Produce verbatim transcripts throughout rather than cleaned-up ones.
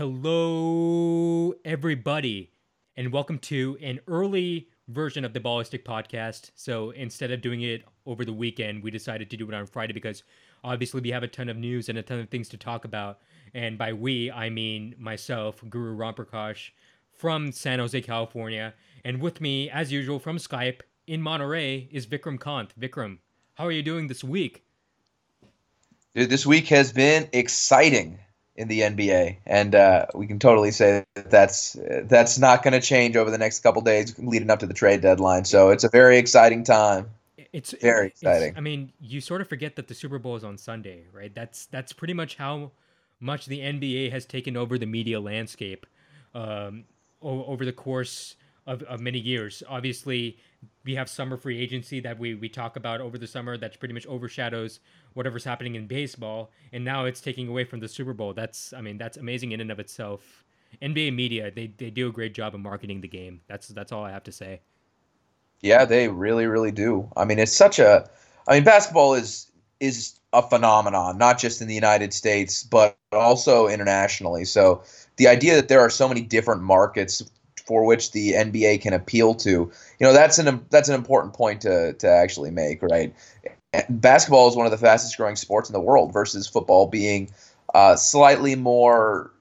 Hello, everybody, and welcome to an early version of the Ballistic Podcast. So instead of doing it over the weekend, we decided to do it on Friday because obviously we have a ton of news and a ton of things to talk about. And by we, I mean myself, Guru Ramprakash from San Jose, California. And with me, as usual, from Skype in Monterey is Vikram Kant. Vikram, how are you doing this week? Dude, this week has been exciting in the N B A, and uh, we can totally say that that's that's not going to change over the next couple days leading up to the trade deadline. So it's a very exciting time. It's Very it's exciting. I mean, you sort of forget that the Super Bowl is on Sunday, right? That's that's pretty much how much the N B A has taken over the media landscape um, o- over the course of, of many years. Obviously, we have summer free agency that we we talk about over the summer that pretty much overshadows whatever's happening in baseball, and now it's taking away from the Super Bowl. That's I mean, that's amazing in and of itself. N B A media, they, they do a great job of marketing the game. That's that's all I have to say. Yeah, they really, really do. I mean, it's such a. I mean, basketball is is a phenomenon, not just in the United States, but also internationally. So the idea that there are so many different markets for which the N B A can appeal to, you know, that's an that's an important point to to actually make, right? Basketball is one of the fastest growing sports in the world versus football being uh, slightly more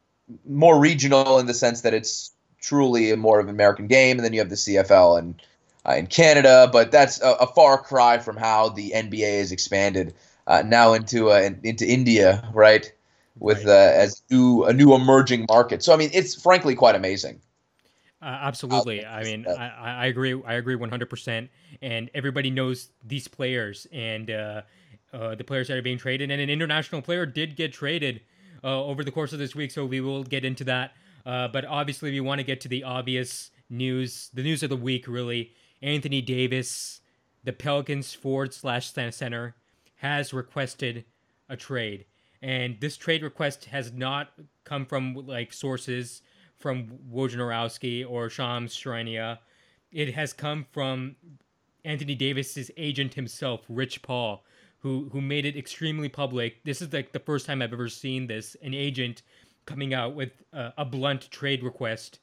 more regional in the sense that it's truly a more of an American game, and then you have the C F L and uh, in Canada, but that's a, a far cry from how the N B A has expanded uh, now into uh, into India, right? With Right. uh, as new a new emerging market. So I mean, it's frankly quite amazing. Uh, How absolutely. I fast mean, that- I, I I agree. I agree one hundred percent. And everybody knows these players and uh, uh, the players that are being traded. And an international player did get traded uh, over the course of this week, so we will get into that. Uh, but obviously, we want to get to the obvious news, the news of the week, really. Anthony Davis, the Pelicans forward slash center, has requested a trade. And this trade request has not come from like sources from Wojnarowski or Shams Charania. It has come from Anthony Davis's agent himself, Rich Paul, who who made it extremely public. This is like the first time I've ever seen this, an agent coming out with uh, a blunt trade request.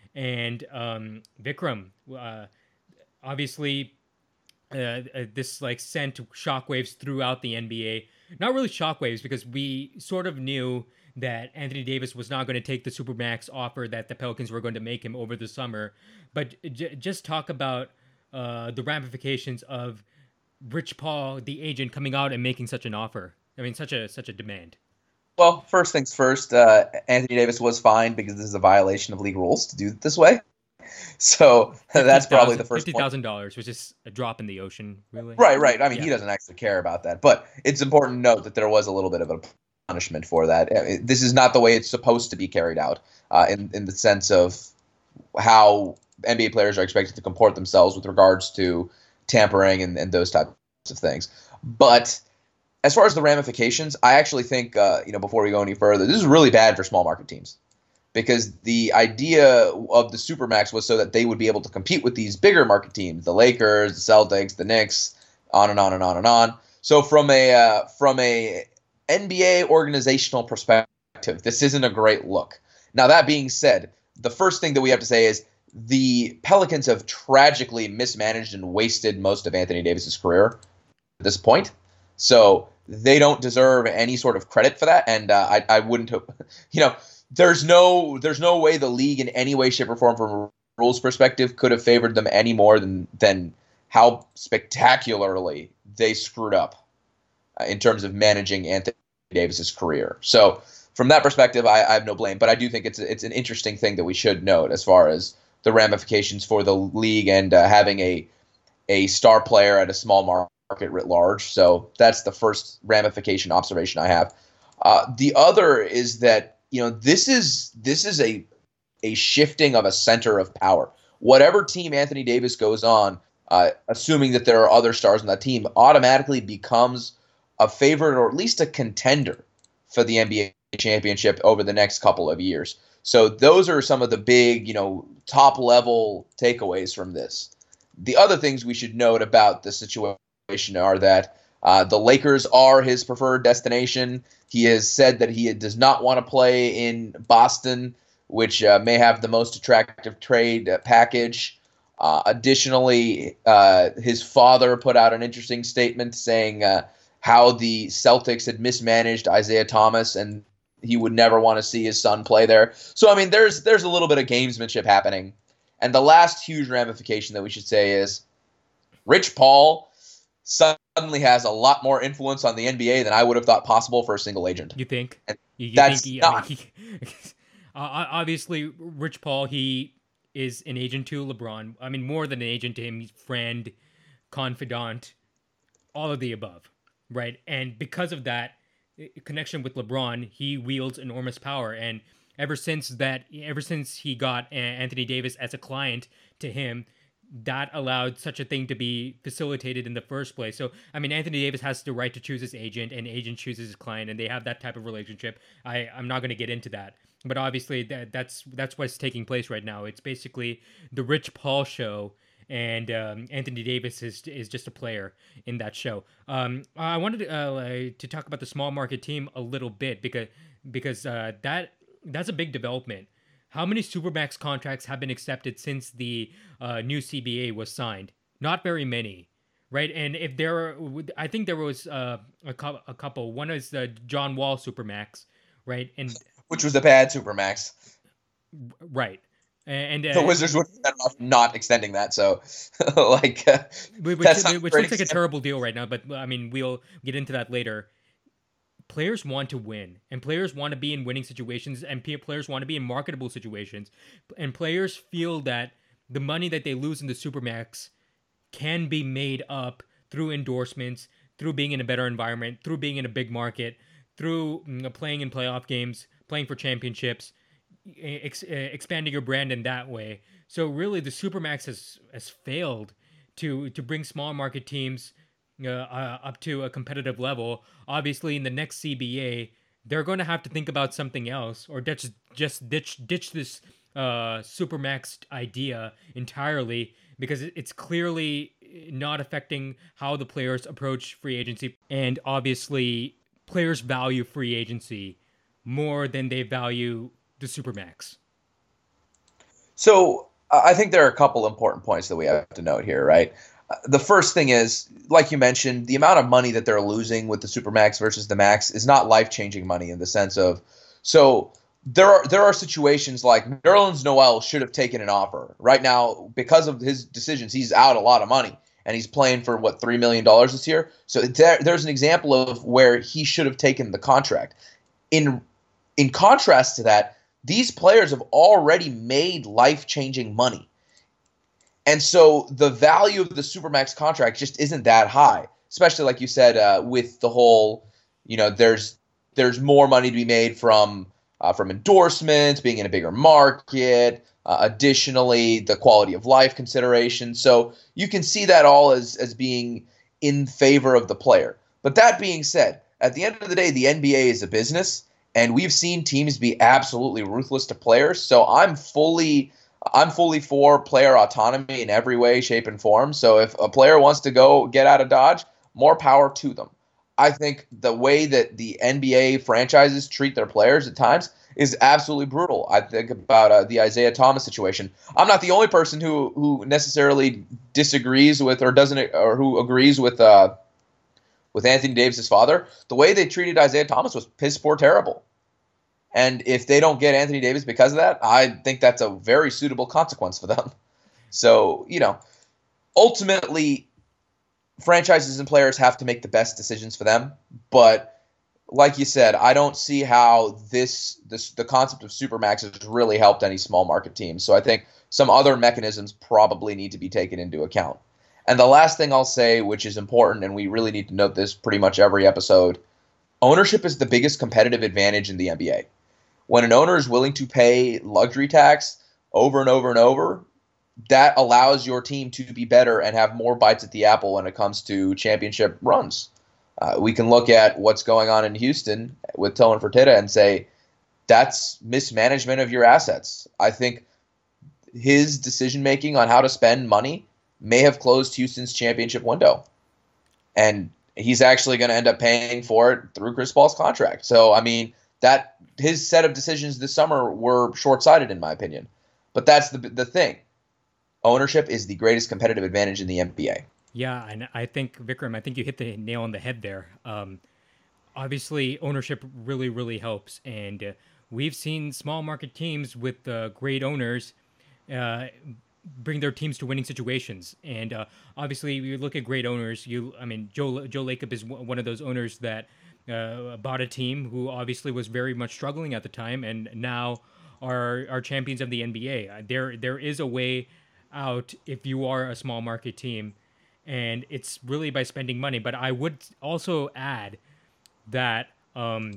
And um, Vikram, uh, obviously, uh, uh, this like sent shockwaves throughout the N B A. Not really shockwaves because we sort of knew that Anthony Davis was not going to take the supermax offer that the Pelicans were going to make him over the summer. But j- just talk about uh, the ramifications of Rich Paul, the agent, coming out and making such an offer. I mean, such a such a demand. Well, first things first, uh, Anthony Davis was fined because this is a violation of league rules to do it this way. So Fifty that's probably the thousand, first fifty point. thousand dollars, which is a drop in the ocean, really. Right, right. I mean, Yeah. he doesn't actually care about that, but it's important to note that there was a little bit of a punishment for that. Uh, it- This is not the way it's supposed to be carried out, uh, in in the sense of how N B A players are expected to comport themselves with regards to tampering and, and those types of things. But as far as the ramifications, I actually think, uh, you know, before we go any further, this is really bad for small market teams because the idea of the Supermax was so that they would be able to compete with these bigger market teams, the Lakers, the Celtics, the Knicks, on and on and on and on. So from a uh, from a N B A organizational perspective, this isn't a great look. Now that being said, the first thing that we have to say is the Pelicans have tragically mismanaged and wasted most of Anthony Davis's career at this point. So they don't deserve any sort of credit for that, and uh, I, I wouldn't, you know, there's no there's no way the league in any way, shape, or form, from a rules perspective, could have favored them any more than than how spectacularly they screwed up uh, in terms of managing Anthony Davis's career. So from that perspective, I, I have no blame, but I do think it's it's an interesting thing that we should note as far as the ramifications for the league and uh, having a a star player at a small market writ large. So that's the first ramification observation I have. Uh, the other is that, you know, this is this is a a shifting of a center of power. Whatever team Anthony Davis goes on, uh, assuming that there are other stars on that team, automatically becomes a favorite or at least a contender for the N B A championship over the next couple of years. So those are some of the big, you know, top level takeaways from this. The other things we should note about the situation are that Uh, the Lakers are his preferred destination. He has said that he does not want to play in Boston, which uh, may have the most attractive trade uh, package. Uh, additionally, uh, his father put out an interesting statement saying uh, how the Celtics had mismanaged Isaiah Thomas and he would never want to see his son play there. So, I mean, there's there's a little bit of gamesmanship happening. And the last huge ramification that we should say is Rich Paul suddenly has a lot more influence on the N B A than I would have thought possible for a single agent. You think? And You, you that's think he, not. I mean, he, uh, obviously, Rich Paul, he is an agent to LeBron. I mean, more than an agent to him, he's friend, confidant, all of the above, right? And because of that connection with LeBron, he wields enormous power. And ever since that, ever since he got Anthony Davis as a client to him, that allowed such a thing to be facilitated in the first place. So, I mean, Anthony Davis has the right to choose his agent, and agent chooses his client, and they have that type of relationship. I, I'm not going to get into that, but obviously that that's that's what's taking place right now. It's basically the Rich Paul show, and um, Anthony Davis is is just a player in that show. Um, I wanted to, uh, to talk about the small market team a little bit because because uh, that that's a big development. How many Supermax contracts have been accepted since the uh, new C B A was signed? Not very many, right? And if there are, I think there was uh, a, co- a couple. One is the John Wall Supermax, right? And which was a bad Supermax. Right. And uh, the Wizards would have off not extending that. So, like, uh, which, that's which, which looks like a example. terrible deal right now. But I mean, we'll get into that later. Players want to win, and players want to be in winning situations, and players want to be in marketable situations, and players feel that the money that they lose in the Supermax can be made up through endorsements, through being in a better environment, through being in a big market, through you know, playing in playoff games, playing for championships, ex- expanding your brand in that way. So really, the Supermax has has failed to to bring small market teams Uh, uh, up to a competitive level. Obviously, in the next C B A, they're going to have to think about something else, or just just ditch ditch this uh, Supermax idea entirely, because it's clearly not affecting how the players approach free agency. And obviously, players value free agency more than they value the Supermax. So I think there are a couple important points that we have to note here, right? The first thing is, like you mentioned, the amount of money that they're losing with the Supermax versus the Max is not life-changing money in the sense of, so there are there are situations like Nerlens Noel should have taken an offer. Right now, because of his decisions, he's out a lot of money, and he's playing for, what, three million dollars this year? So there, there's an example of where he should have taken the contract. In, in contrast to that, these players have already made life-changing money. And so the value of the Supermax contract just isn't that high, especially like you said, uh, with the whole, you know, there's there's more money to be made from uh, from endorsements, being in a bigger market, uh, additionally, the quality of life consideration. So you can see that all as, as being in favor of the player. But that being said, at the end of the day, the N B A is a business, and we've seen teams be absolutely ruthless to players. So I'm fully... I'm fully for player autonomy in every way, shape, and form. So if a player wants to go get out of Dodge, more power to them. I think the way that the N B A franchises treat their players at times is absolutely brutal. I think about uh, the Isaiah Thomas situation. I'm not the only person who who necessarily disagrees with or doesn't or who agrees with uh, with Anthony Davis' father. The way they treated Isaiah Thomas was piss poor terrible. And if they don't get Anthony Davis because of that, I think that's a very suitable consequence for them. So, you know, ultimately, franchises and players have to make the best decisions for them. But like you said, I don't see how this, this the concept of Supermax has really helped any small market teams. So I think some other mechanisms probably need to be taken into account. And the last thing I'll say, which is important, and we really need to note this pretty much every episode, ownership is the biggest competitive advantage in the N B A. When an owner is willing to pay luxury tax over and over and over, that allows your team to be better and have more bites at the apple when it comes to championship runs. Uh, we can look at what's going on in Houston with Tillman Fertitta and say, that's mismanagement of your assets. I think his decision-making on how to spend money may have closed Houston's championship window. And he's actually going to end up paying for it through Chris Paul's contract. So, I mean, that his set of decisions this summer were short-sighted, in my opinion. But that's the the thing. Ownership is the greatest competitive advantage in the N B A. Yeah, and I think, Vikram, I think you hit the nail on the head there. Um, obviously, ownership really, really helps. And uh, we've seen small market teams with uh, great owners uh, bring their teams to winning situations. And uh, obviously, you look at great owners. You, I mean, Joe Joe Lacob is one of those owners that uh, bought a team who obviously was very much struggling at the time, and now are are champions of the N B A. There there is a way out if you are a small market team, and it's really by spending money. But I would also add that um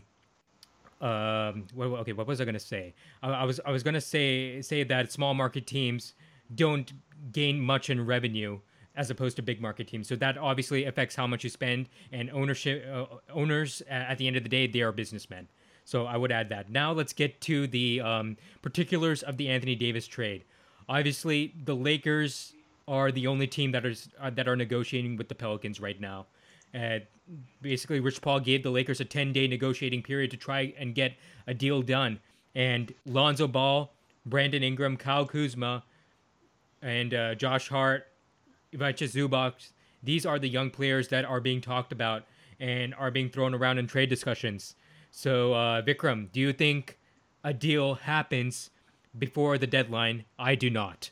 um well, okay, what was I gonna say? I, I was I was gonna say say that small market teams don't gain much in revenue as opposed to big market teams. So that obviously affects how much you spend. And ownership uh, owners at the end of the day, they are businessmen. So I would add that. Now let's get to the um, particulars of the Anthony Davis trade. Obviously, the Lakers are the only team that is uh, that are negotiating with the Pelicans right now. Uh, basically, Rich Paul gave the Lakers a ten-day negotiating period to try and get a deal done. And Lonzo Ball, Brandon Ingram, Kyle Kuzma, and uh, Josh Hart, Ivica Zubac, these are the young players that are being talked about and are being thrown around in trade discussions. So, uh, Vikram, do you think a deal happens before the deadline? I do not.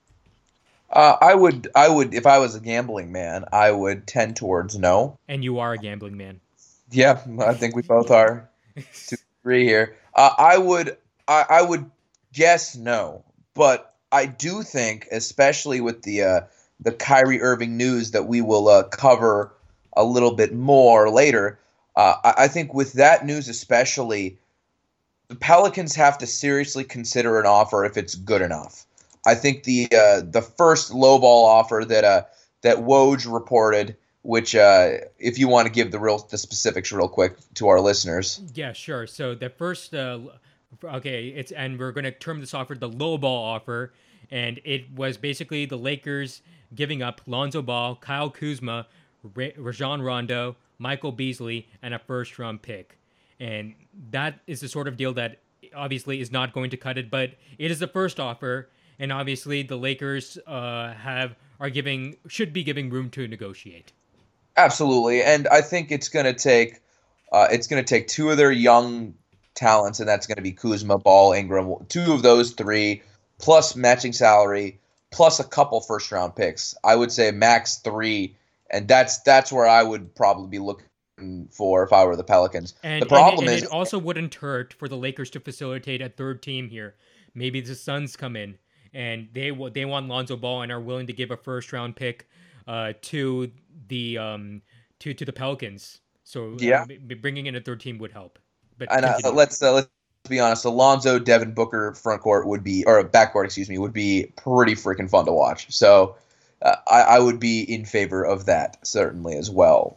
Uh, I would, I would, if I was a gambling man, I would tend towards no. And you are a gambling man. Yeah, I think we both are. To agree here. Uh, I would, I, I would guess no, but I do think, especially with the uh, the Kyrie Irving news that we will uh, cover a little bit more later. Uh, I, I think with that news especially, the Pelicans have to seriously consider an offer if it's good enough. I think the uh, the first lowball offer that uh, that Woj reported, which uh, if you want to give the real the specifics real quick to our listeners. Yeah, sure. So the first, uh, okay, it's and we're going to term this offer the lowball offer, and it was basically the Lakers giving up Lonzo Ball, Kyle Kuzma, Rajon Rondo, Michael Beasley, and a first-round pick. And that is the sort of deal that obviously is not going to cut it, but it is the first offer, and obviously the Lakers uh, have are giving should be giving room to negotiate. Absolutely, and I think it's going to take uh, it's going to take two of their young talents, and that's going to be Kuzma, Ball, Ingram, two of those three, plus matching salary, plus a couple first-round picks. I would say max three. And that's that's where I would probably be looking for if I were the Pelicans. And, the problem and, and is, it also wouldn't hurt for the Lakers to facilitate a third team here. Maybe the Suns come in and they they want Lonzo Ball and are willing to give a first round pick uh, to the um, to to the Pelicans. So yeah, uh, bringing in a third team would help. But and uh, let's uh, let's be honest, Alonzo, Devin Booker front court would be or backcourt, excuse me, would be pretty freaking fun to watch. So. Uh, I, I would be in favor of that certainly as well.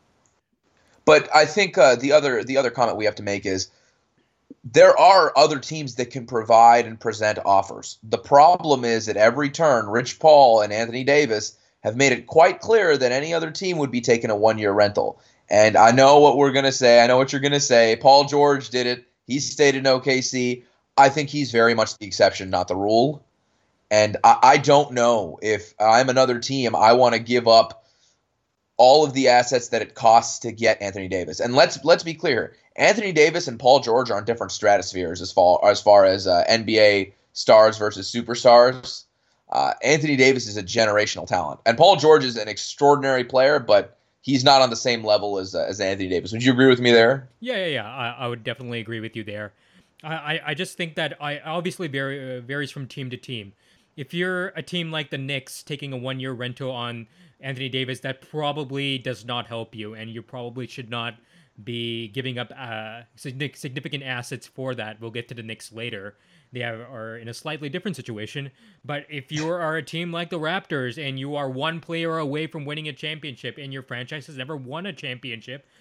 But I think uh, the other the other comment we have to make is there are other teams that can provide and present offers. The problem is at every turn, Rich Paul and Anthony Davis have made it quite clear that any other team would be taking a one-year rental. And I know what we're going to say. I know what you're going to say. Paul George did it. He stayed in O K C. I think he's very much the exception, not the rule. And I, I don't know if I'm another team, I want to give up all of the assets that it costs to get Anthony Davis. And let's let's be clear, Anthony Davis and Paul George are on different stratospheres as far as far as uh, N B A stars versus superstars. Uh, Anthony Davis is a generational talent, and Paul George is an extraordinary player, but he's not on the same level as uh, as Anthony Davis. Would you agree with me there? Yeah, yeah, yeah. I, I would definitely agree with you there. I, I, I just think that I obviously vary, uh, varies from team to team. If you're a team like the Knicks taking a one-year rental on Anthony Davis, that probably does not help you, and you probably should not be giving up uh, significant assets for that. We'll get to the Knicks later. They have, are in a slightly different situation. But if you are a team like the Raptors and you are one player away from winning a championship and your franchise has never won a championship,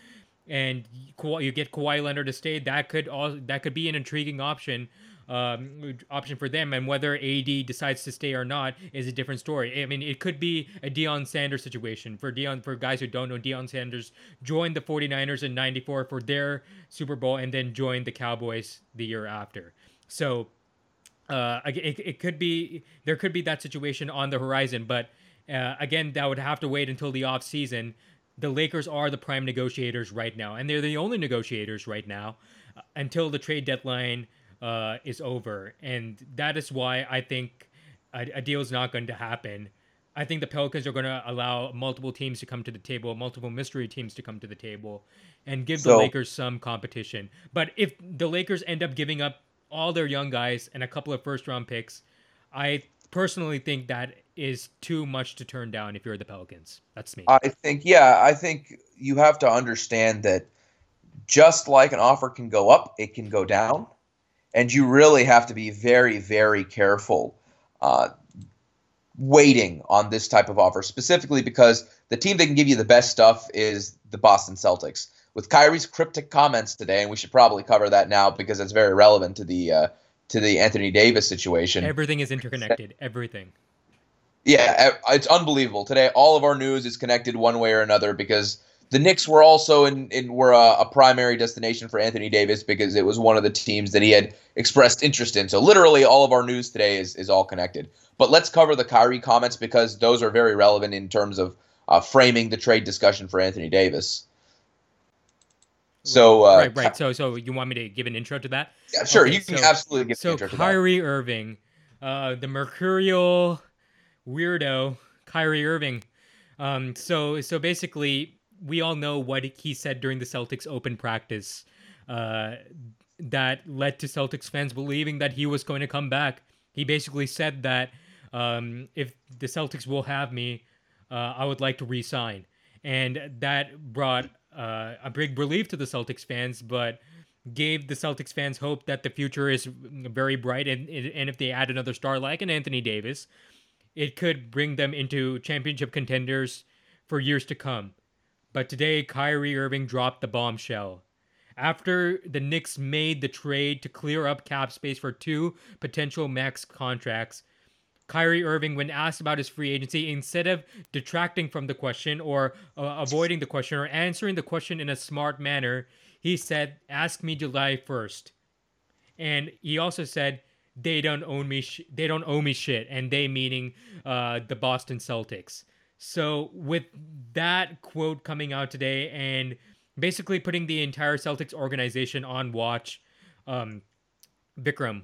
and Kawhi, you get Kawhi Leonard to stay, that could all that could be an intriguing option. Um, option for them, and whether A D decides to stay or not is a different story. I mean, it could be a Deion Sanders situation. For Deion, for guys who don't know, Deion Sanders joined the 49ers in ninety-four for their Super Bowl and then joined the Cowboys the year after. So uh, it, it could be, there could be that situation on the horizon, but uh, again, that would have to wait until the off season. The Lakers are the prime negotiators right now, and they're the only negotiators right now uh, until the trade deadline uh, is over. And that is why I think a, a deal is not going to happen. I think the Pelicans are going to allow multiple teams to come to the table, multiple mystery teams to come to the table, and give So- the Lakers some competition. But if the Lakers end up giving up all their young guys and a couple of first round picks, I personally think that is too much to turn down if you're the Pelicans. That's me. I think, yeah, I think you have to understand that just like an offer can go up, it can go down. And you really have to be very, very careful uh, waiting on this type of offer, specifically because the team that can give you the best stuff is the Boston Celtics. With Kyrie's cryptic comments today, and we should probably cover that now because it's very relevant to the uh, to the Anthony Davis situation. Everything is interconnected. Everything. Yeah, it's unbelievable. Today, all of our news is connected one way or another because the Knicks were also in, in were a, a primary destination for Anthony Davis because it was one of the teams that he had expressed interest in. So literally, all of our news today is is all connected. But let's cover the Kyrie comments because those are very relevant in terms of uh, framing the trade discussion for Anthony Davis. So uh, right, right. So, so you want me to give an intro to that? Yeah, sure. Okay, you can so, absolutely give so an intro to that. Kyrie Irving, uh, the mercurial weirdo, Kyrie Irving. Um, so, so basically, we all know what he said during the Celtics open practice, uh, that led to Celtics fans believing that he was going to come back. He basically said that um, if the Celtics will have me, uh, I would like to re-sign, and that brought uh, a big relief to the Celtics fans, but gave the Celtics fans hope that the future is very bright, and and if they add another star like an Anthony Davis, it could bring them into championship contenders for years to come. But today, Kyrie Irving dropped the bombshell. After the Knicks made the trade to clear up cap space for two potential max contracts, Kyrie Irving, when asked about his free agency, instead of detracting from the question or uh, avoiding the question or answering the question in a smart manner, he said, "Ask me July first." And he also said, "They don't own me. Sh- they don't owe me shit." And they meaning uh, the Boston Celtics. So with that quote coming out today and basically putting the entire Celtics organization on watch, um, Vikram,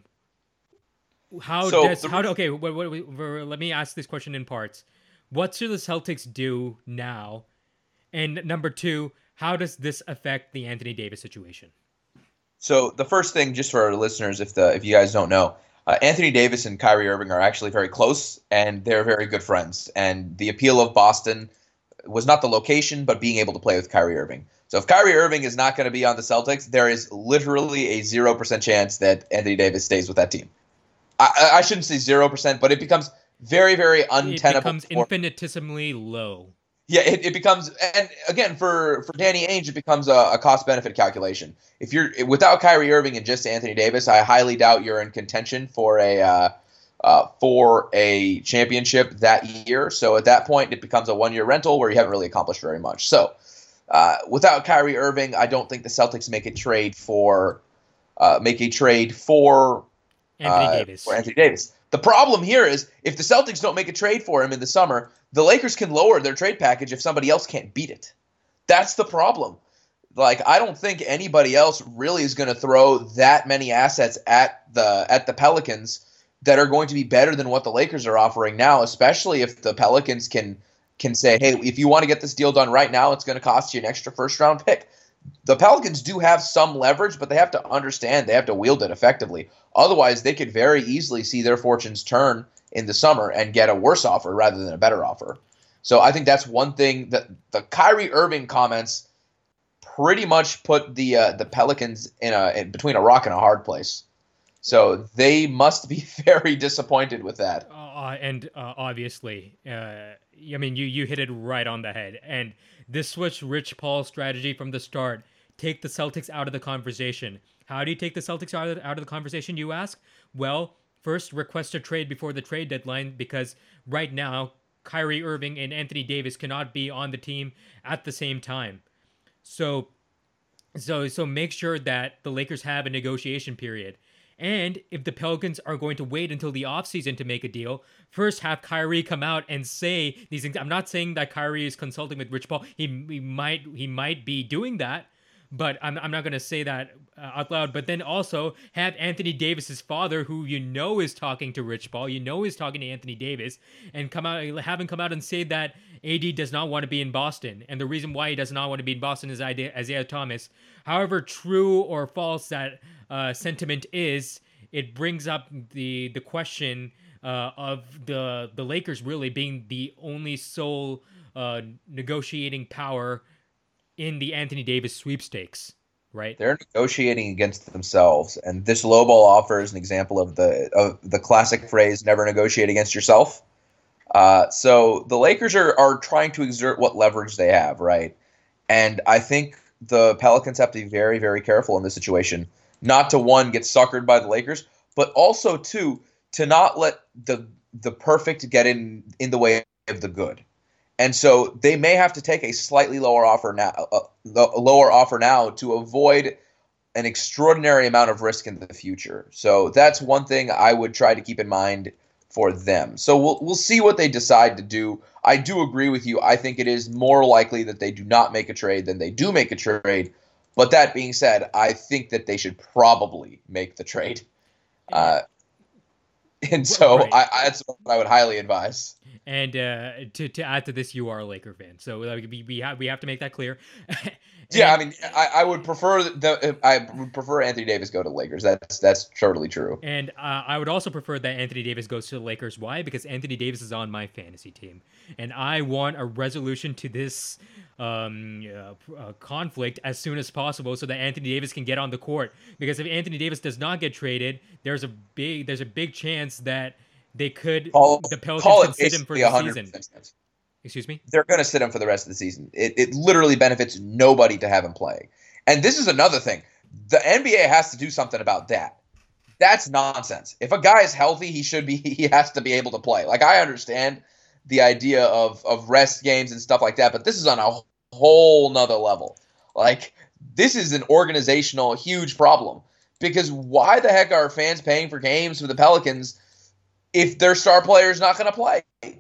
how So does the- how do, okay? What, what, what, let me ask this question in parts. What should the Celtics do now? And number two, how does this affect the Anthony Davis situation? So the first thing, just for our listeners, if the if you guys don't know, uh, Anthony Davis and Kyrie Irving are actually very close, and they're very good friends. And the appeal of Boston was not the location, but being able to play with Kyrie Irving. So if Kyrie Irving is not going to be on the Celtics, there is literally a zero percent chance that Anthony Davis stays with that team. I, I shouldn't say zero percent, but it becomes very, very untenable. It becomes for- infinitesimally low. Yeah, it, it becomes, and again, for, for Danny Ainge, it becomes a, a cost-benefit calculation. If you're without Kyrie Irving and just Anthony Davis, I highly doubt you're in contention for a uh, uh, for a championship that year. So at that point, it becomes a one-year rental where you haven't really accomplished very much. So uh, without Kyrie Irving, I don't think the Celtics make a trade for uh, make a trade for Anthony uh, Davis. For Anthony Davis. The problem here is if the Celtics don't make a trade for him in the summer, the Lakers can lower their trade package if somebody else can't beat it. That's the problem. Like, I don't think anybody else really is going to throw that many assets at the at the Pelicans that are going to be better than what the Lakers are offering now, especially if the Pelicans can can say, hey, if you want to get this deal done right now, it's going to cost you an extra first round pick. The Pelicans do have some leverage, but they have to understand they have to wield it effectively. Otherwise, they could very easily see their fortunes turn in the summer and get a worse offer rather than a better offer. So I think that's one thing that the Kyrie Irving comments pretty much put the uh, the Pelicans in a in between a rock and a hard place. So they must be very disappointed with that. Uh, and uh, obviously, uh, I mean, you, you hit it right on the head. And this was Rich Paul's strategy from the start. take the Celtics out of the conversation. How do you take the Celtics out of the, out of the conversation, you ask? Well, first, request a trade before the trade deadline, because right now, Kyrie Irving and Anthony Davis cannot be on the team at the same time. So, so, so make sure that the Lakers have a negotiation period. And if the Pelicans are going to wait until the offseason to make a deal, first have Kyrie come out and say these things. I'm not saying that Kyrie is consulting with Rich Paul. He, he might he might be doing that, but I'm, I'm not going to say that uh, out loud. But then also have Anthony Davis's father, who you know is talking to Rich Paul, you know is talking to Anthony Davis, and come out, have him come out and say that A D does not want to be in Boston. And the reason why he does not want to be in Boston is Isaiah Thomas. However true or false that uh, sentiment is, it brings up the the question uh, of the the Lakers really being the only sole uh, negotiating power in the Anthony Davis sweepstakes, right? They're negotiating against themselves, and this lowball offer is an example of the of the classic phrase "never negotiate against yourself." Uh, so the Lakers are are trying to exert what leverage they have, right? And I think the Pelicans have to be very, very careful in this situation, not to, one, get suckered by the Lakers, but also, two, to not let the the perfect get in in the way of the good. And so they may have to take a slightly lower offer now, uh, a lower offer now to avoid an extraordinary amount of risk in the future. So that's one thing I would try to keep in mind for them. So we'll we'll see what they decide to do. I do agree with you. I think it is more likely that they do not make a trade than they do make a trade. But that being said, I think that they should probably make the trade. Uh, and so right. I, I, that's what I would highly advise. And uh, to to add to this, you are a Laker fan, so like, we we have we have to make that clear. Yeah, I mean, I, I would prefer the I would prefer Anthony Davis go to the Lakers. That's that's totally true. And uh, I would also prefer that Anthony Davis goes to the Lakers. Why? Because Anthony Davis is on my fantasy team, and I want a resolution to this um, uh, uh, conflict as soon as possible, so that Anthony Davis can get on the court. Because if Anthony Davis does not get traded, there's a big there's a big chance that they could call, the Pelicans call can sit him for the season. Sense. Excuse me? They're going to sit him for the rest of the season. It, it literally benefits nobody to have him play. And this is another thing. The N B A has to do something about that. That's nonsense. If a guy is healthy, he should be. He has to be able to play. Like, I understand the idea of, of rest games and stuff like that, but this is on a whole nother level. Like, this is an organizational huge problem. Because why the heck are fans paying for games for the Pelicans if their star player is not going to play?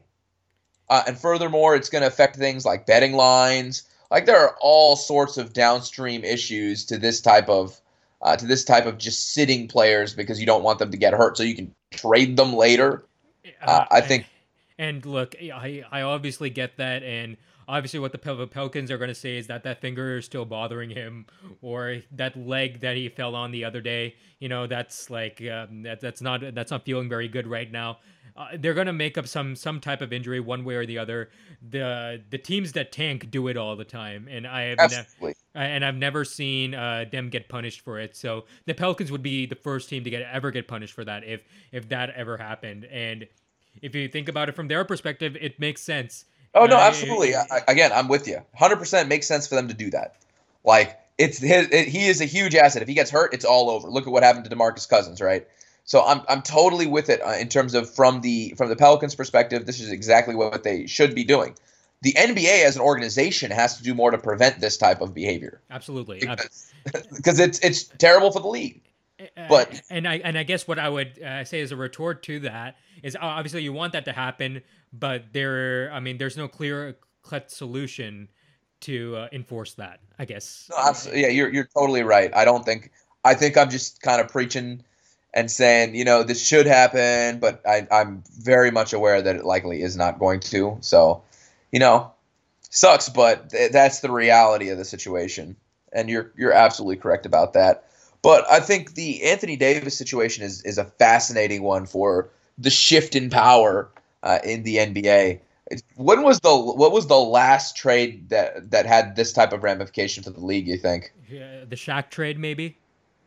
Uh, and furthermore, it's going to affect things like betting lines. Like, there are all sorts of downstream issues to this type of uh, to this type of just sitting players because you don't want them to get hurt, so you can trade them later. Uh, I think. And look, I I obviously get that, and obviously what the Pel- Pelicans are going to say is that that finger is still bothering him, or that leg that he fell on the other day. You know, that's like um, that that's not that's not feeling very good right now. Uh, they're gonna make up some some type of injury one way or the other. The the teams that tank do it all the time, and I have ne- and I've never seen uh, them get punished for it. So the Pelicans would be the first team to get ever get punished for that if if that ever happened. And if you think about it from their perspective, it makes sense. Oh no, uh, absolutely. It, I, again, I'm with you. one hundred percent makes sense for them to do that. Like, it's his. It, he is a huge asset. If he gets hurt, it's all over. Look at what happened to DeMarcus Cousins, right? So I'm I'm totally with it uh, in terms of from the from the Pelicans' perspective. This is exactly what they should be doing. The N B A as an organization has to do more to prevent this type of behavior. Absolutely, because, because it's it's terrible for the league. But uh, and I and I guess what I would uh, say as a retort to that is obviously you want that to happen, but there I mean there's no clear cut solution to uh, enforce that. I guess. No, absolutely. Yeah, you're you're totally right. I don't think I think I'm just kind of preaching and saying, you know, this should happen, but I, I'm very much aware that it likely is not going to. So, you know, sucks, but th- that's the reality of the situation. And you're you're absolutely correct about that. But I think the Anthony Davis situation is, is a fascinating one for the shift in power uh, in the N B A. When was the what was the last trade that that had this type of ramification for the league, you think? Yeah, the Shaq trade, maybe?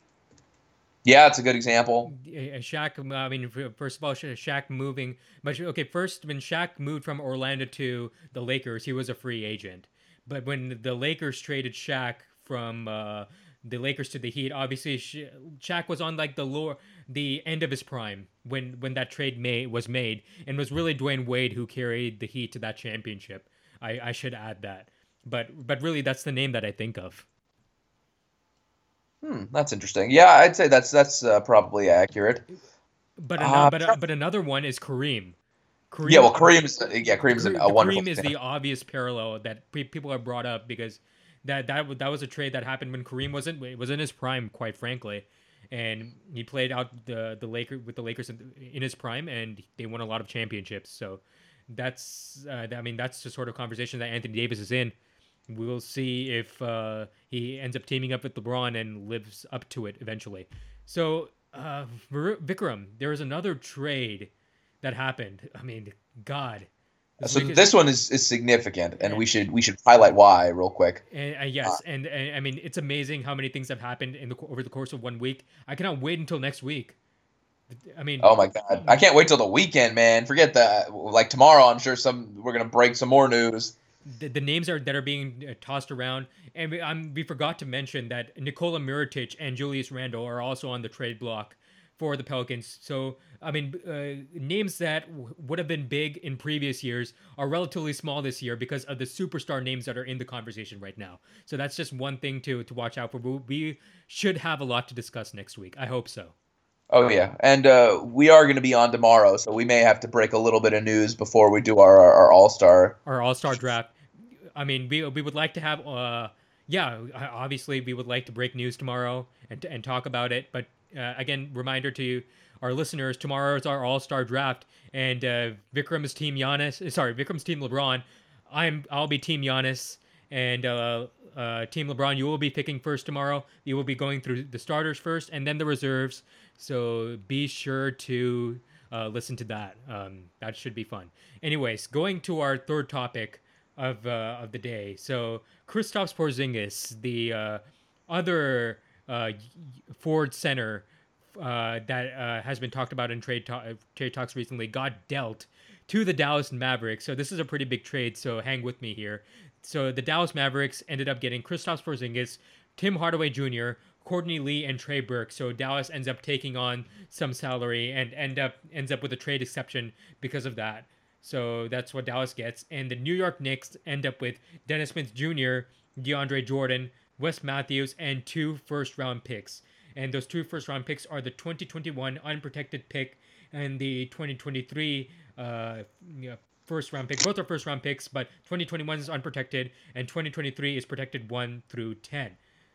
Yeah, it's a good example. Shaq, I mean, first of all, Shaq moving. But okay, first, when Shaq moved from Orlando to the Lakers, he was a free agent. But when the Lakers traded Shaq from uh, the Lakers to the Heat. Obviously, Sha- Shaq was on like the lower, the end of his prime when when that trade made was made, and was really Dwayne Wade who carried the Heat to that championship. I, I should add that, but but really that's the name that I think of. Hmm, that's interesting. Yeah, I'd say that's that's uh, probably accurate. But another Uh, but uh, but another one is Kareem. yeah, well, Kareem Kareem's yeah, Kareem's an, Kare- a the wonderful Kareem is teammate. the obvious parallel that pe- people have brought up because that that wa- that was a trade that happened when Kareem wasn't was in his prime, quite frankly, and he played out the the Lakers with the Lakers in, in his prime, and they won a lot of championships. So that's uh, I mean that's the sort of conversation that Anthony Davis is in. We'll see if uh, he ends up teaming up with LeBron and lives up to it eventually. So uh, Vir- Vikram, there was another trade that happened. I mean, God, this So week is this one is, is significant, and and, we should we should highlight why real quick. and uh, Uh, yes, and, and I mean it's amazing how many things have happened in the over the course of one week. I cannot wait until next week. I mean, oh my God, I can't wait till the weekend, man. Forget that. Like tomorrow, I'm sure some we're gonna break some more news. the, the names are that are being uh, tossed around, and we, um, we forgot to mention that Nikola Mirotic and Julius Randle are also on the trade block for the Pelicans. So I mean, uh, names that w- would have been big in previous years are relatively small this year because of the superstar names that are in the conversation right now. So that's just one thing to to watch out for. We we should have a lot to discuss next week. I hope so. Oh yeah, and uh, we are gonna be on tomorrow, so we may have to break a little bit of news before we do our our, our All Star. Our All Star draft. I mean, we we would like to have. Uh, yeah, obviously we would like to break news tomorrow and and talk about it. But uh, again, reminder to our listeners: tomorrow is our All Star draft, and uh, Vikram's team Giannis. Sorry, Vikram's team LeBron. I'm I'll be team Giannis, and uh, uh, team LeBron. You will be picking first tomorrow. You will be going through the starters first, and then the reserves. So be sure to uh, listen to that. Um, that should be fun. Anyways, going to our third topic of uh, of the day. So Kristaps Porzingis, the uh, other uh, Ford center uh, that uh, has been talked about in trade to- trade talks recently, got dealt to the Dallas Mavericks. So this is a pretty big trade. So hang with me here. So the Dallas Mavericks ended up getting Kristaps Porzingis, Tim Hardaway Junior, Courtney Lee, and Trey Burke. So Dallas ends up taking on some salary and end up ends up with a trade exception because of that. So that's what Dallas gets. And the New York Knicks end up with Dennis Smith Junior, DeAndre Jordan, Wes Matthews, and two first round picks. And those two first round picks are the twenty twenty-one unprotected pick and the twenty twenty-three uh, you know, first round pick. Both are first round picks, but twenty twenty-one is unprotected and twenty twenty-three is protected one through ten.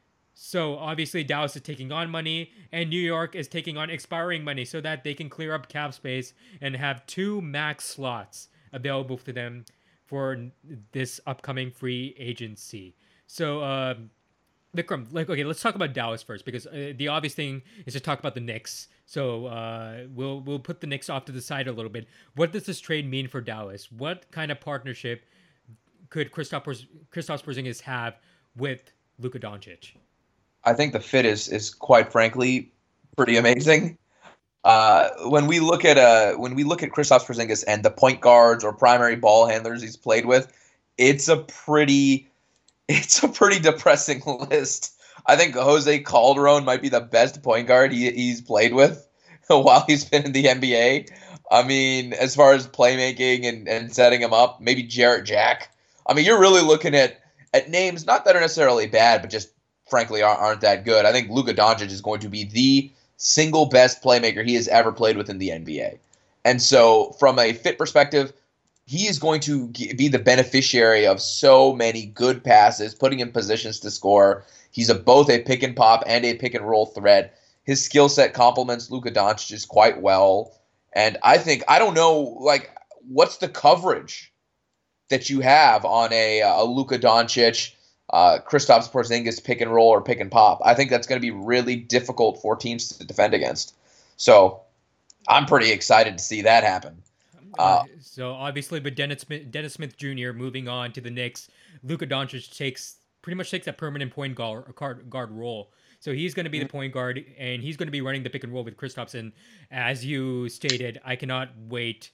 So obviously Dallas is taking on money and New York is taking on expiring money so that they can clear up cap space and have two max slots available to them for this upcoming free agency. So uh, Vikram, like okay, let's talk about Dallas first because uh, the obvious thing is to talk about the Knicks. So uh, we'll we'll put the Knicks off to the side a little bit. What does this trade mean for Dallas? What kind of partnership could Kristaps Kristaps Porzingis have with Luka Doncic? I think the fit is is quite frankly pretty amazing. Uh, when we look at uh when we look at Kristaps Porzingis and the point guards or primary ball handlers he's played with, it's a pretty it's a pretty depressing list. I think Jose Calderon might be the best point guard he, he's played with while he's been in the N B A. I mean, as far as playmaking and, and setting him up, maybe Jarrett Jack. I mean, you're really looking at at names not that are necessarily bad, but just frankly aren't, aren't that good. I think Luka Doncic is going to be the single best playmaker he has ever played with in the N B A. And so, from a fit perspective, he is going to be the beneficiary of so many good passes, putting him in positions to score. He's a, both a pick and pop and a pick and roll threat. His skill set complements Luka Doncic quite well. And I think, I don't know, like, what's the coverage that you have on a, a Luka Doncic, uh, Kristaps Porzingis pick and roll or pick and pop? I think that's going to be really difficult for teams to defend against. So I'm pretty excited to see that happen. Uh, Uh, so obviously, with Dennis Smith, Dennis Smith Junior moving on to the Knicks, Luka Doncic takes pretty much takes that permanent point guard guard, guard role. So he's going to be the point guard, and he's going to be running the pick and roll with Kristaps. And as you stated, I cannot wait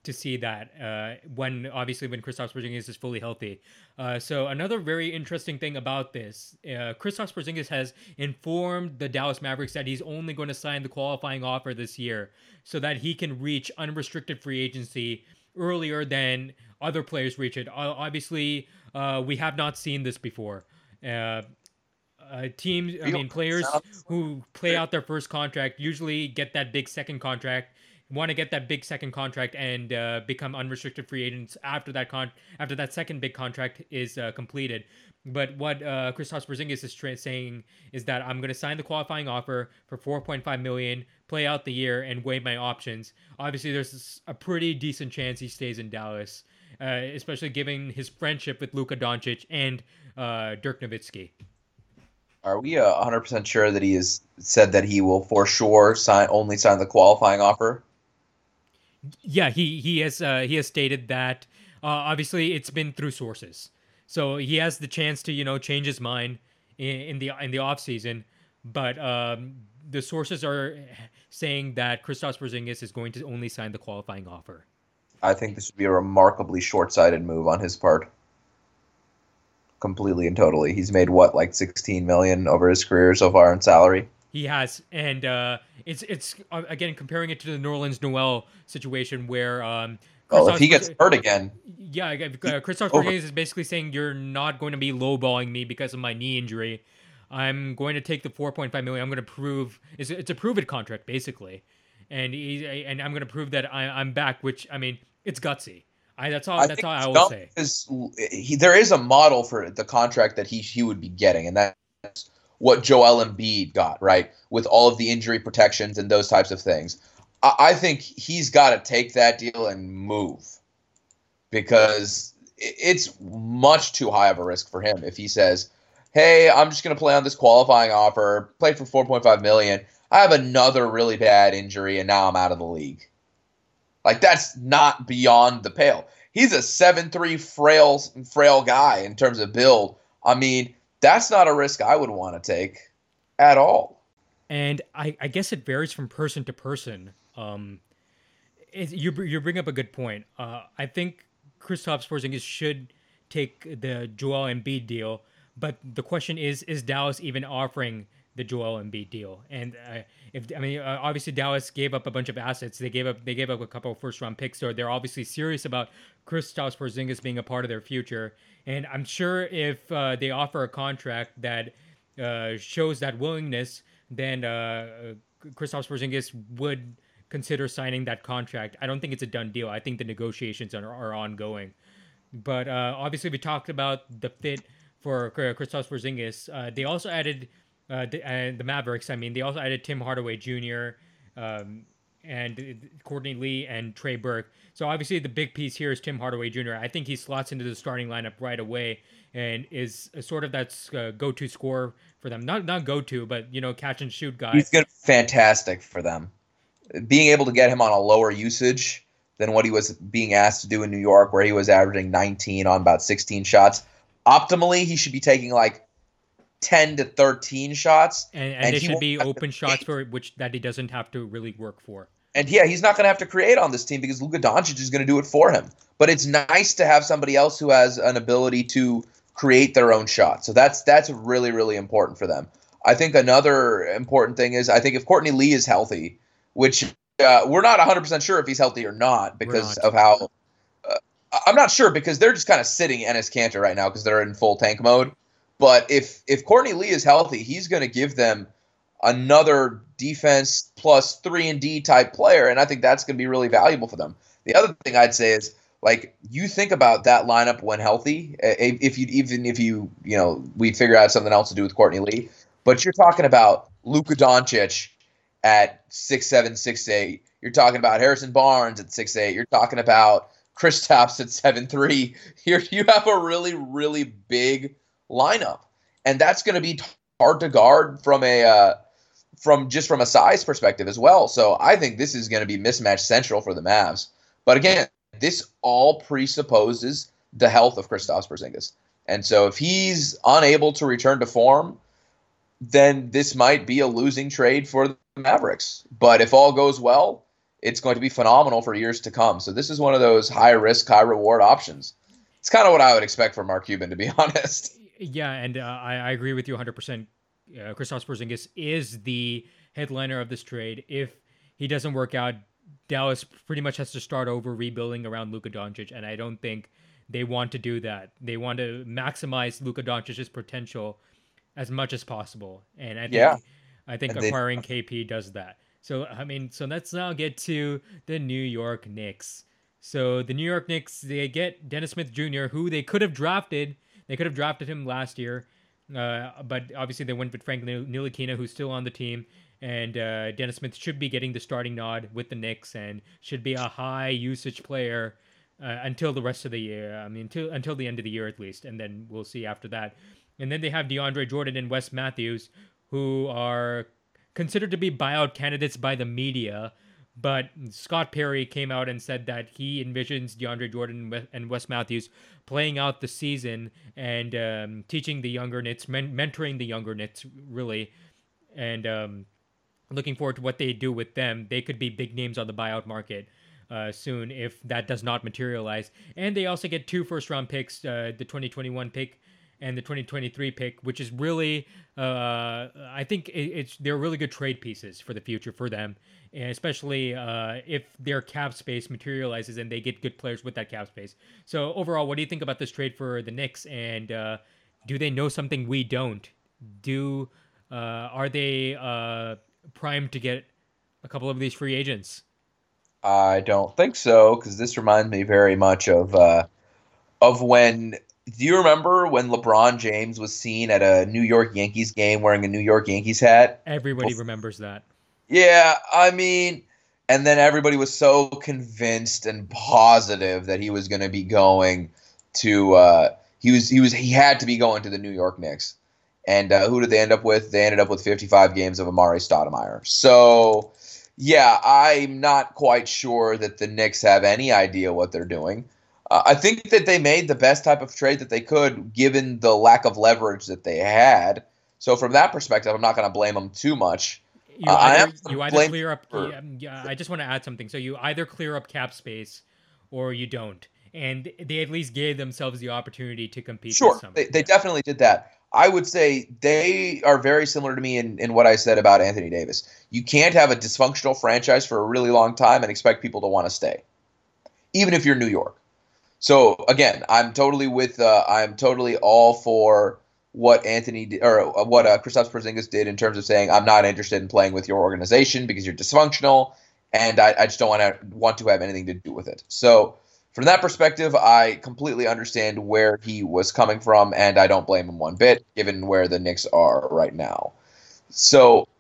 to see that uh, when obviously when Kristaps Porzingis is fully healthy. Uh, so another very interesting thing about this, uh, Kristaps Porzingis has informed the Dallas Mavericks that he's only going to sign the qualifying offer this year, so that he can reach unrestricted free agency earlier than other players reach it. Obviously, uh, we have not seen this before. Uh, uh, teams, I mean, players who play out their first contract usually get that big second contract, want to get that big second contract and uh, become unrestricted free agents after that con after that second big contract is uh, completed. But what uh, Kristaps Porzingis is tra- saying is that I'm going to sign the qualifying offer for four point five million dollars, play out the year, and weigh my options. Obviously, there's a pretty decent chance he stays in Dallas, uh, especially given his friendship with Luka Doncic and uh, Dirk Nowitzki. Are we uh, one hundred percent sure that he has said that he will for sure sign only sign the qualifying offer? Yeah, he he has uh, he has stated that. Uh, obviously, it's been through sources, so he has the chance to you know change his mind in, in the in the off season. But um, the sources are saying that Kristaps Porzingis is going to only sign the qualifying offer. I think this would be a remarkably short-sighted move on his part. Completely and totally. He's made what, like sixteen million dollars over his career so far in salary? He has, and uh, it's it's uh, again comparing it to the Nerlens Noel situation where um, well, if he gets hurt again, yeah, uh, Kristaps Porzingis is basically saying you're not going to be lowballing me because of my knee injury. I'm going to take the four point five million. I'm going to prove it's it's a prove it contract basically, and he, and I'm going to prove that I, I'm back. Which I mean, it's gutsy. I, that's all. I that's all I will say. Is, he, there is a model for the contract that he he would be getting, and that's what Joel Embiid got, right? With all of the injury protections and those types of things. I, I think he's got to take that deal and move, because it's much too high of a risk for him if he says, "Hey, I'm just going to play on this qualifying offer, play for four point five million dollars. I have another really bad injury, and now I'm out of the league." Like, that's not beyond the pale. He's a seven three frail frail guy in terms of build. I mean, that's not a risk I would want to take at all. And I, I guess it varies from person to person. Um, it, you you bring up a good point. Uh, I think Kristaps Porzingis should take the Joel Embiid deal, but the question is: is Dallas even offering the Joel Embiid deal? And uh, if I mean, uh, obviously Dallas gave up a bunch of assets. They gave up they gave up a couple of first round picks, so they're obviously serious about Kristaps Porzingis being a part of their future. And I'm sure if uh, they offer a contract that uh, shows that willingness, then uh, Kristaps Porzingis would consider signing that contract. I don't think it's a done deal. I think the negotiations are, are ongoing. But uh, obviously, we talked about the fit for Kristaps Porzingis. Uh, they also added. Uh, the, uh, the Mavericks, I mean, they also added Tim Hardaway Junior, um, and Courtney Lee and Trey Burke. So obviously the big piece here is Tim Hardaway Junior I think he slots into the starting lineup right away and is a sort of that uh, go-to scorer for them. Not not go-to, but, you know, catch and shoot guy. He's gonna be fantastic for them. Being able to get him on a lower usage than what he was being asked to do in New York, where he was averaging nineteen on about sixteen shots. Optimally, he should be taking like ten to thirteen shots, and, and, and they should be open shots for which that he doesn't have to really work for. And yeah, he's not going to have to create on this team because Luka Doncic is going to do it for him. But it's nice to have somebody else who has an ability to create their own shot. So that's that's really really important for them. I think another important thing is I think if Courtney Lee is healthy, which uh, we're not one hundred percent sure if he's healthy or not because not. of how uh, I'm not sure because they're just kind of sitting Enes Kanter right now because they're in full tank mode. But if if Courtney Lee is healthy, he's going to give them another defense plus three and D type player, and I think that's going to be really valuable for them. The other thing I'd say is, like, you think about that lineup when healthy. If you even if you you know we figure out something else to do with Courtney Lee, but you're talking about Luka Doncic at six seven, six eight. You're talking about Harrison Barnes at six eight. You're talking about Kristaps at seven three. Here you have a really really big lineup, and that's going to be hard to guard from a uh, from just from a size perspective as well. So I think this is going to be mismatch central for the Mavs. But again, this all presupposes the health of Kristaps Porzingis, and so if he's unable to return to form, then this might be a losing trade for the Mavericks. But if all goes well, it's going to be phenomenal for years to come. So this is one of those high risk, high reward options. It's kind of what I would expect from Mark Cuban, to be honest. Yeah, and uh, I, I agree with you one hundred percent. Uh, Kristaps Porzingis is the headliner of this trade. If he doesn't work out, Dallas pretty much has to start over rebuilding around Luka Doncic, and I don't think they want to do that. They want to maximize Luka Doncic's potential as much as possible, and I think Yeah. I think And they, acquiring K P does that. So I mean, so let's now get to the New York Knicks. So the New York Knicks, they get Dennis Smith Junior, who they could have drafted. They could have drafted him last year, uh, but obviously they went with Frank Ntilikina, who's still on the team. And uh, Dennis Smith should be getting the starting nod with the Knicks and should be a high usage player uh, until the rest of the year. I mean, until until the end of the year at least, and then we'll see after that. And then they have DeAndre Jordan and Wes Matthews, who are considered to be buyout candidates by the media. But Scott Perry came out and said that he envisions DeAndre Jordan and Wes Matthews playing out the season and um, teaching the younger Knicks, men- mentoring the younger Knicks, really. And um, looking forward to what they do with them. They could be big names on the buyout market uh, soon if that does not materialize. And they also get two first round picks, uh, the twenty twenty-one pick and the twenty twenty-three pick, which is really, uh, I think it, it's they're really good trade pieces for the future for them, and especially uh, if their cap space materializes and they get good players with that cap space. So overall, what do you think about this trade for the Knicks? And uh, do they know something we don't? Do uh, are they uh, primed to get a couple of these free agents? I don't think so, because this reminds me very much of uh, of when. Do you remember when LeBron James was seen at a New York Yankees game wearing a New York Yankees hat? Everybody remembers that. Yeah, I mean, and then everybody was so convinced and positive that he was going to be going to. Uh, he was he was he had to be going to the New York Knicks. And uh, who did they end up with? They ended up with fifty-five games of Amari Stoudemire. So, yeah, I'm not quite sure that the Knicks have any idea what they're doing. Uh, I think that they made the best type of trade that they could, given the lack of leverage that they had. So, from that perspective, I'm not going to blame them too much. You Uh, I either am you gonna either blame clear up. for- Yeah, yeah, I just want to add something. So you either clear up cap space, or you don't, and they at least gave themselves the opportunity to compete. Sure, This summer. they, they Yeah. definitely did that. I would say they are very similar to me in, in what I said about Anthony Davis. You can't have a dysfunctional franchise for a really long time and expect people to want to stay, even if you're New York. So again, I'm totally with. Uh, I'm totally all for what Anthony di- or uh, what uh, Kristaps Porzingis did in terms of saying I'm not interested in playing with your organization because you're dysfunctional, and I, I just don't want to want to have anything to do with it. So from that perspective, I completely understand where he was coming from, and I don't blame him one bit, given where the Knicks are right now. So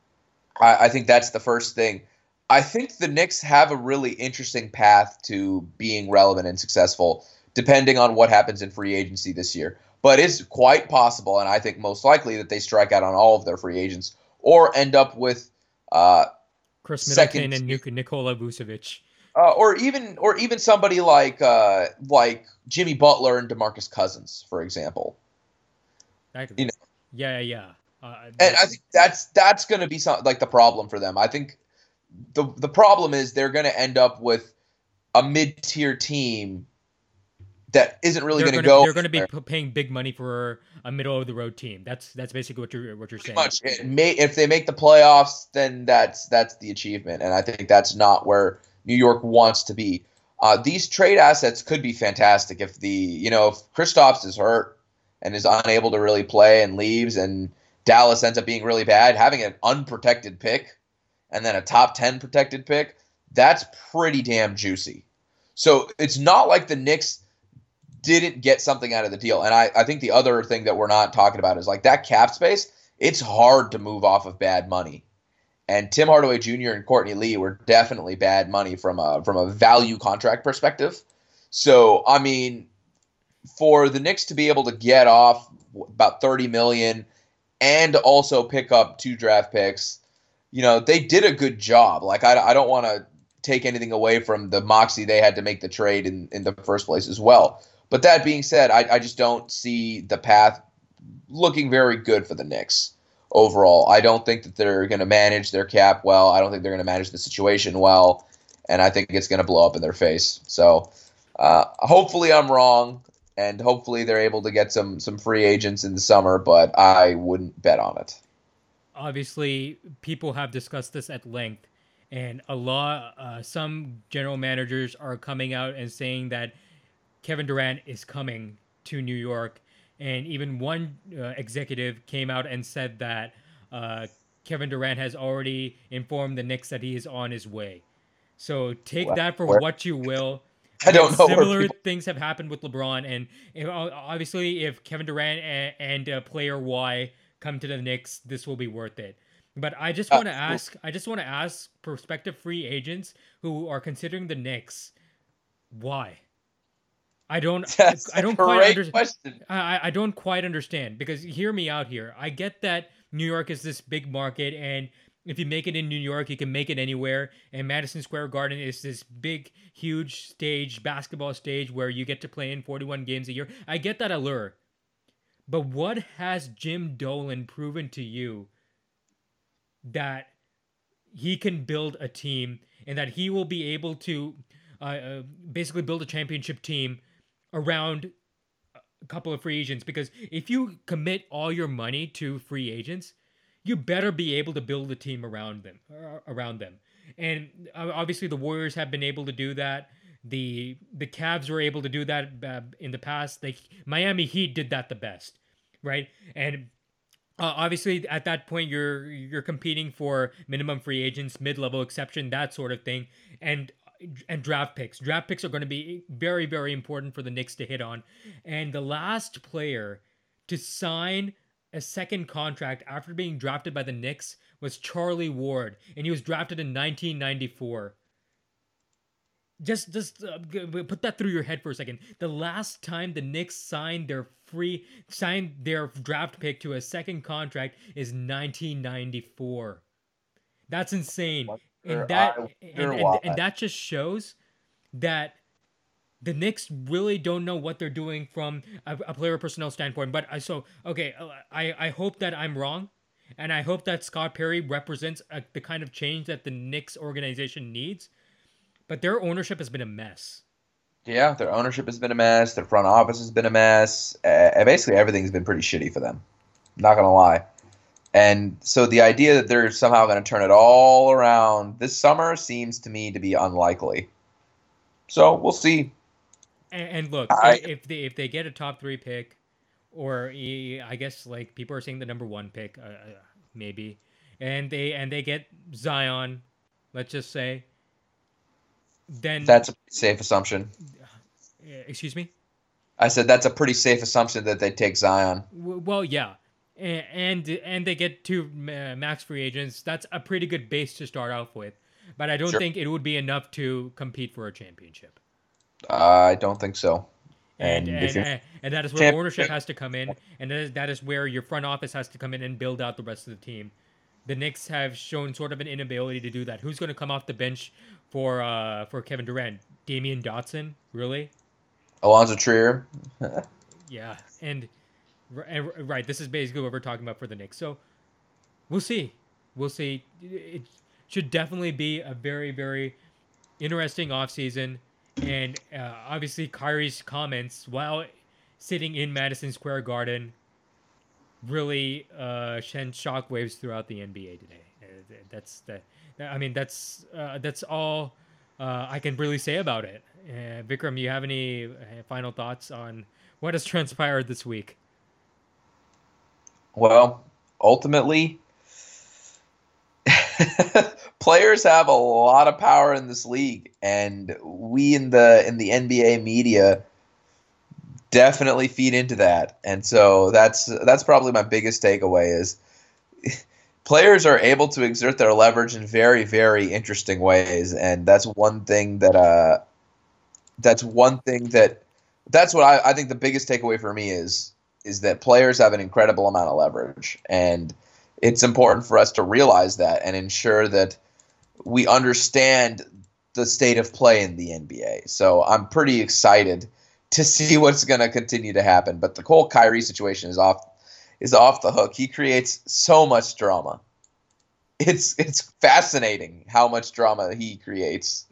I, I think that's the first thing. I think the Knicks have a really interesting path to being relevant and successful, depending on what happens in free agency this year. But it's quite possible, and I think most likely, that they strike out on all of their free agents or end up with uh, Chris second, Middleton and Nik- Nikola Vucevic. uh, or even or even somebody like uh, like Jimmy Butler and DeMarcus Cousins, for example. That, You know. yeah, yeah. Uh, And I think that's that's going to be some, like the problem for them. I think the the problem is they're going to end up with a mid-tier team that isn't really they're going to gonna go. they're gonna be anywhere. p- paying big money for a middle of the road team. That's that's basically what you're what you're saying. Much. It may, if they make the playoffs, then that's that's the achievement, and I think that's not where New York wants to be. Uh, these trade assets could be fantastic if the you know if Kristaps is hurt and is unable to really play and leaves, and Dallas ends up being really bad. Having an unprotected pick and then a top ten protected pick, that's pretty damn juicy. So it's not like the Knicks didn't get something out of the deal. And I, I think the other thing that we're not talking about is like that cap space, it's hard to move off of bad money. And Tim Hardaway Junior and Courtney Lee were definitely bad money from a from a value contract perspective. So I mean, for the Knicks to be able to get off about thirty million dollars and also pick up two draft picks, you know, they did a good job. Like I, I don't want to take anything away from the moxie they had to make the trade in, in the first place as well. But that being said, I, I just don't see the path looking very good for the Knicks overall. I don't think that they're going to manage their cap well. I don't think they're going to manage the situation well. and I think it's going to blow up in their face. So uh, hopefully I'm wrong, and hopefully they're able to get some some free agents in the summer, but I wouldn't bet on it. Obviously, people have discussed this at length, and a lot, uh, some general managers are coming out and saying that Kevin Durant is coming to New York, and even one uh, executive came out and said that uh, Kevin Durant has already informed the Knicks that he is on his way. So take Well, that for where- what you will. I Again, don't know where similar people- things have happened with LeBron, and if, obviously, if Kevin Durant and, and uh, player Y come to the Knicks, this will be worth it. But I just Uh, want to ask, I just want to ask prospective free agents who are considering the Knicks, why? I don't, That's I don't a quite great understand. question. I, I don't quite understand, because hear me out here. I get that New York is this big market, and if you make it in New York, you can make it anywhere. And Madison Square Garden is this big, huge stage, basketball stage where you get to play in forty-one games a year. I get that allure. But what has Jim Dolan proven to you that he can build a team and that he will be able to uh, uh, basically build a championship team around a couple of free agents? Because if you commit all your money to free agents, you better be able to build a team around them. uh, Around them, and uh, obviously the Warriors have been able to do that. The the Cavs were able to do that uh, in the past. Like Miami Heat did that the best, right? And uh, obviously at that point you're you're competing for minimum free agents, mid-level exception, that sort of thing, and and draft picks. Draft picks are going to be very, very important for the Knicks to hit on. And the last player to sign a second contract after being drafted by the Knicks was Charlie Ward, and he was drafted in nineteen ninety-four. Just, just uh, put that through your head for a second. The last time the Knicks signed their free, signed their draft pick to a second contract is nineteen ninety-four. That's insane. And that and, and, and that just shows that the Knicks really don't know what they're doing from a, a player personnel standpoint. But I so okay, I I hope that I'm wrong, and I hope that Scott Perry represents a, the kind of change that the Knicks organization needs. But their ownership has been a mess. Yeah, their ownership has been a mess. Their front office has been a mess. Uh, basically, everything's been pretty shitty for them. Not gonna lie. And so the idea that they're somehow going to turn it all around this summer seems to me to be unlikely. So we'll see. And, and look, I, if they if they get a top three pick, or I guess like people are saying the number one pick, uh, maybe, and they and they get Zion, let's just say, then that's a safe assumption. Excuse me? I said that's a pretty safe assumption that they take Zion. Well, yeah. And and they get two max free agents. That's a pretty good base to start off with, but I don't sure. think it would be enough to compete for a championship. Uh, I don't think so. And and, and, and that is where ownership has to come in, and that is, that is where your front office has to come in and build out the rest of the team. The Knicks have shown sort of an inability to do that. Who's going to come off the bench for uh for Kevin Durant? Damian Dotson, really? Alonzo Trier. Yeah, and. Right, this is basically what we're talking about for the Knicks. So we'll see. We'll see. It should definitely be a very, very interesting offseason. And uh, obviously, Kyrie's comments while sitting in Madison Square Garden really uh, sent shockwaves throughout the N B A today. Uh, that's the. I mean, that's uh, that's all uh, I can really say about it. Uh, Vikram, you have any final thoughts on what has transpired this week? Well, ultimately, players have a lot of power in this league, and we in the in the N B A media definitely feed into that. And so that's that's probably my biggest takeaway is players are able to exert their leverage in very, very interesting ways, and that's one thing that uh that's one thing that that's what I, I think the biggest takeaway for me is. is that players have an incredible amount of leverage, and it's important for us to realize that and ensure that we understand the state of play in the N B A. So I'm pretty excited to see what's going to continue to happen. But the whole Kyrie situation is off is off the hook. He creates so much drama. it's it's fascinating how much drama he creates.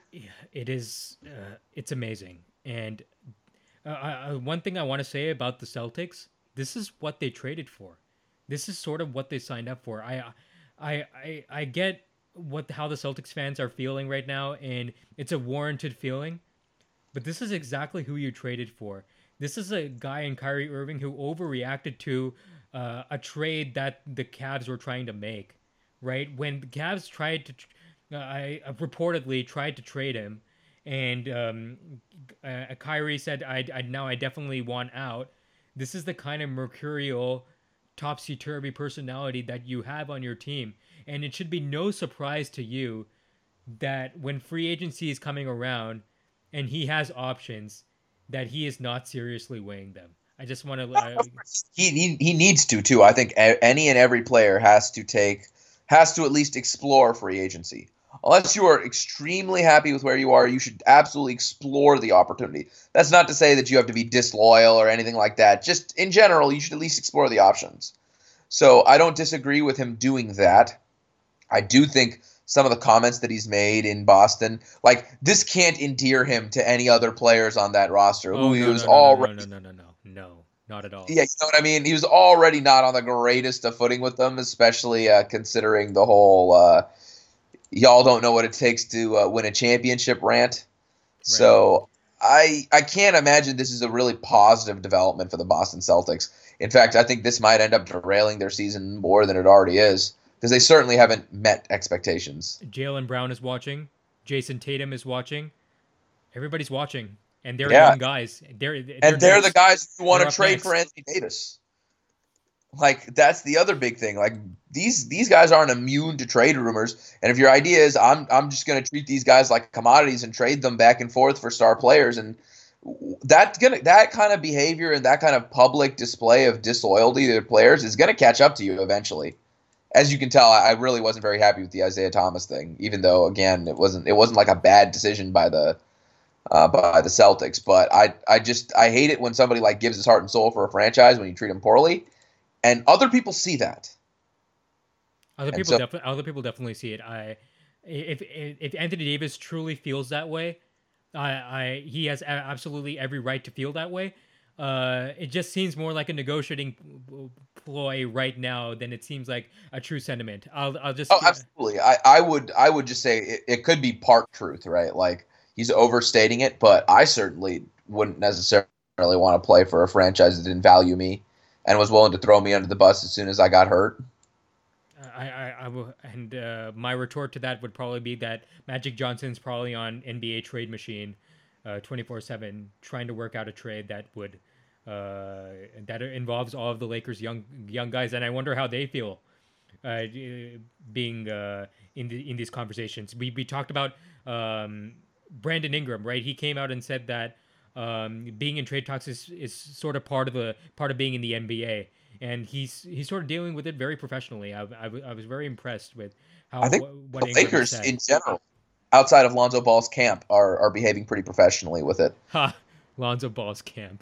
It is uh, it's amazing. And uh, I, one thing I want to say about the Celtics, this is what they traded for. This is sort of what they signed up for. I I I, I get what how the Celtics fans are feeling right now, and it's a warranted feeling. But this is exactly who you traded for. This is a guy in Kyrie Irving who overreacted to uh, a trade that the Cavs were trying to make. Right when the Cavs tried to, uh, I uh, reportedly tried to trade him, and um, uh, Kyrie said, I, "I now I definitely want out." This is the kind of mercurial, topsy turvy personality that you have on your team, and it should be no surprise to you that when free agency is coming around and he has options, that he is not seriously weighing them. I just want to. Uh, He, he he needs to too. I think a- any and every player has to take has to at least explore free agency. Unless you are extremely happy with where you are, you should absolutely explore the opportunity. That's not to say that you have to be disloyal or anything like that. Just in general, you should at least explore the options. So I don't disagree with him doing that. I do think some of the comments that he's made in Boston, like this can't endear him to any other players on that roster who oh he no was no no no no already no no no no no not at all. yeah, you know what I mean? He was already not on the greatest of footing with them, especially uh, considering the whole uh, y'all don't know what it takes to uh, win a championship rant. Right. So I I can't imagine this is a really positive development for the Boston Celtics. In fact, I think this might end up derailing their season more than it already is because they certainly haven't met expectations. Jalen Brown is watching. Jason Tatum is watching. Everybody's watching, and they're Yeah, young guys. They're they're and they're the next. guys who want They're to up trade for next. Anthony Davis. Like that's the other big thing. Like these these guys aren't immune to trade rumors. And if your idea is I'm I'm just going to treat these guys like commodities and trade them back and forth for star players, and that gonna that kind of behavior and that kind of public display of disloyalty to players is going to catch up to you eventually. As you can tell, I really wasn't very happy with the Isaiah Thomas thing, even though again it wasn't it wasn't like a bad decision by the uh, by the Celtics. But I I just I hate it when somebody like gives his heart and soul for a franchise when you treat him poorly, and other people see that. Other And people so definitely other people definitely see it. I if if, if Anthony Davis truly feels that way, I I he has a- absolutely every right to feel that way. Uh, it just seems more like a negotiating p- ploy right now than it seems like a true sentiment. I'll I'll oh, just absolutely. I, I would I would just say it, it could be part truth, right? Like he's overstating it, but I certainly wouldn't necessarily want to play for a franchise that didn't value me and was willing to throw me under the bus as soon as I got hurt. I, I, I will, and uh, my retort to that would probably be that Magic Johnson's probably on N B A Trade Machine, twenty four seven, trying to work out a trade that would uh, that involves all of the Lakers' young young guys, and I wonder how they feel uh, being uh, in the in these conversations. We we talked about um, Brandon Ingram, right? He came out and said that um, being in trade talks is, is sort of part of the part of being in the N B A, and he's he's sort of dealing with it very professionally. I, I, I was very impressed with how I think what the Ingram has Lakers said. in general, outside of Lonzo Ball's camp, are are behaving pretty professionally with it. Ha, Lonzo Ball's camp.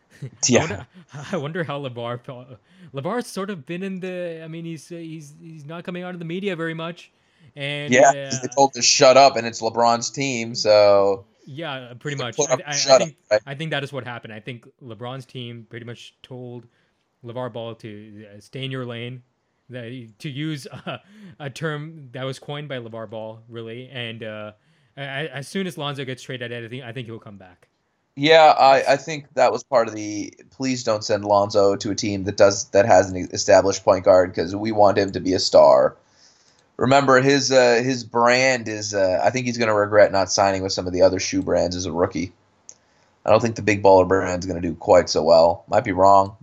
I Yeah, wonder. I wonder how Levar felt. Levar's sort of been in the. I mean, he's he's he's not coming out of the media very much, and yeah. 'Cause uh, they told to shut up, and it's LeBron's team, so yeah, pretty they much. put I, up I I shut up. think Right? I think that is what happened. I think LeBron's team pretty much told LeVar Ball to uh, stay in your lane. That, to use a, a term that was coined by LeVar Ball, really, and uh, a- as soon as Lonzo gets traded, I think I think he'll come back. Yeah, I, I think that was part of the. Please don't send Lonzo to a team that does that has an established point guard because we want him to be a star. Remember his uh, his brand is. Uh, I think he's going to regret not signing with some of the other shoe brands as a rookie. I don't think the big baller brand is going to do quite so well. Might be wrong.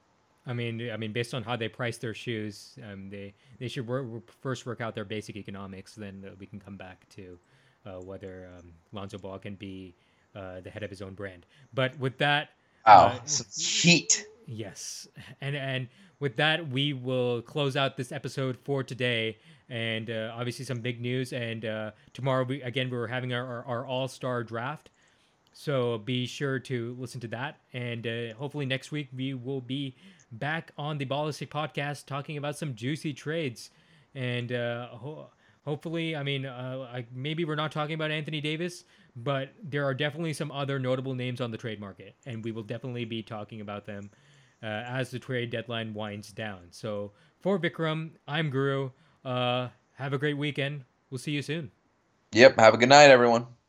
I mean, I mean, based on how they price their shoes, um, they they should work, first work out their basic economics. Then uh, we can come back to uh, whether um, Lonzo Ball can be uh, the head of his own brand. But with that, uh, Wow, some heat. yes, and and with that, we will close out this episode for today. And uh, obviously, some big news. And uh, tomorrow, we again we're having our, our, our All Star draft. So be sure to listen to that. And uh, hopefully next week we will be back on the Ballistic Podcast talking about some juicy trades. and uh, ho- hopefully, I mean, uh, I, maybe we're not talking about Anthony Davis, but there are definitely some other notable names on the trade market, and we will definitely be talking about them uh, as the trade deadline winds down. So for Vikram, I'm Guru. Uh, have a great weekend. We'll see you soon. Yep. Have a good night, everyone.